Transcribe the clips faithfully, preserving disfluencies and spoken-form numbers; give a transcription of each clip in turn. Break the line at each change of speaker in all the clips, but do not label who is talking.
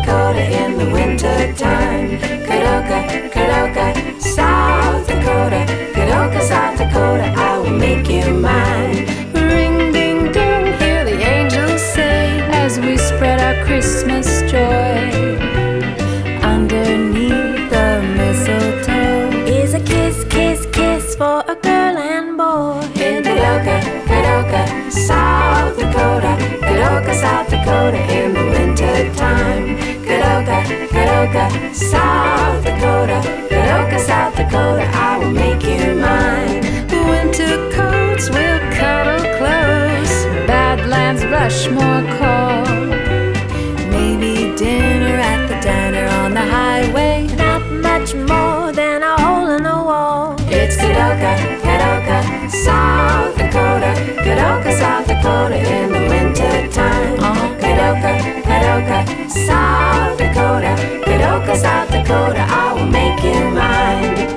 Dakota in the winter time. Kadoka, Kadoka, South Dakota. Kadoka, South Dakota, I will make you mine.
Ring, ding, ding, hear the angels sing as we spread our Christmas joy. Underneath the mistletoe is a kiss, kiss, kiss for a girl and boy.
In Kadoka, Kadoka, South Dakota. Kadoka, South Dakota in the winter time. Kadoka, Kadoka, South Dakota. Kadoka, South Dakota, I will make you mine.
Winter coats will cuddle close, Badlands Rushmore call. Maybe dinner at the diner on the highway, not much more than a hole in the wall.
It's Kadoka, Kadoka, South Dakota. Kadoka, South Dakota in the winter time.
Uh-huh.
Kadoka, Kadoka, South Dakota. Kadoka, South Dakota, I will make you mine.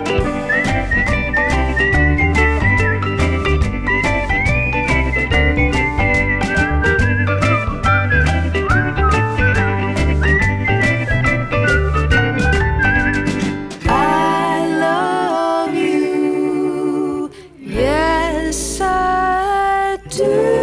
Yes, I do.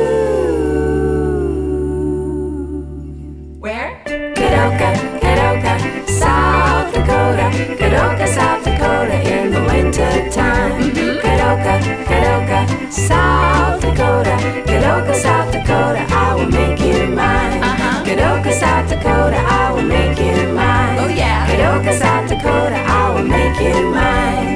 Where? Kadoka, Kadoka, South Dakota. Kadoka, South Dakota in the winter time.
Mm-hmm.
Kadoka, Kadoka, South Dakota. Kadoka, South Dakota, I will make you mine.
Uh-huh.
Kadoka, South Dakota, I will make you mine.
Oh, yeah.
Kadoka, South Dakota, I will make you mine.